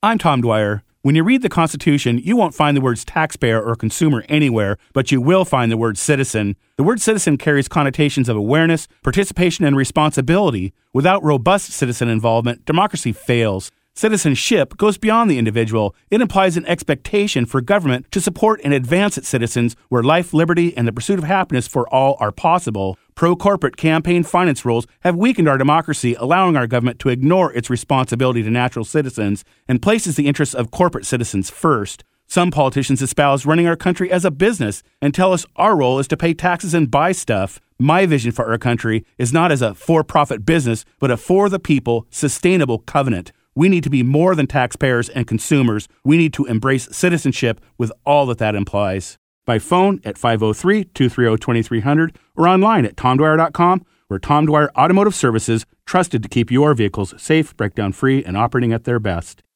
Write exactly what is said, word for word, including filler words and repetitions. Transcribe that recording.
I'm Tom Dwyer. When you read the Constitution, you won't find the words taxpayer or consumer anywhere, but you will find the word citizen. The word citizen carries connotations of awareness, participation, and responsibility. Without robust citizen involvement, democracy fails. Citizenship goes beyond the individual. It implies an expectation for government to support and advance its citizens where life, liberty, and the pursuit of happiness for all are possible. Pro-corporate campaign finance rules have weakened our democracy, allowing our government to ignore its responsibility to natural citizens and places the interests of corporate citizens first. Some politicians espouse running our country as a business and tell us our role is to pay taxes and buy stuff. My vision for our country is not as a for-profit business, but a for-the-people, sustainable covenant. We need to be more than taxpayers and consumers. We need to embrace citizenship with all that that implies. By phone at five oh three, two three oh, two three zero zero or online at tom dwyer dot com, where Tom Dwyer Automotive Services, trusted to keep your vehicles safe, breakdown-free, and operating at their best.